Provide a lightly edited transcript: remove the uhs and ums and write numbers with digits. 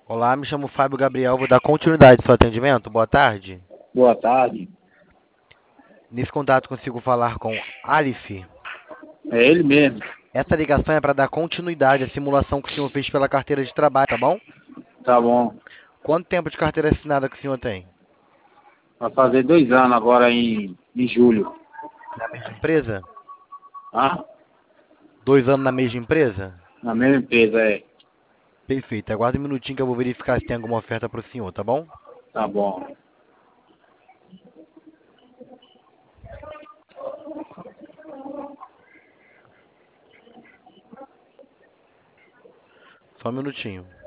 Olá, me chamo Fábio Gabriel, vou dar continuidade ao seu atendimento. Boa tarde. Boa tarde. Nesse contato consigo falar com Alif. É ele mesmo. Essa ligação é para dar continuidade à simulação que o senhor fez pela carteira de trabalho, tá bom? Tá bom. Quanto tempo de carteira assinada que o senhor tem? Vai fazer 2 anos agora em julho. Na mesma empresa? Ah? 2 anos na mesma empresa? Na mesma empresa, é. Perfeito. Aguarde um minutinho que eu vou verificar se tem alguma oferta para o senhor, tá bom? Tá bom. Só um minutinho.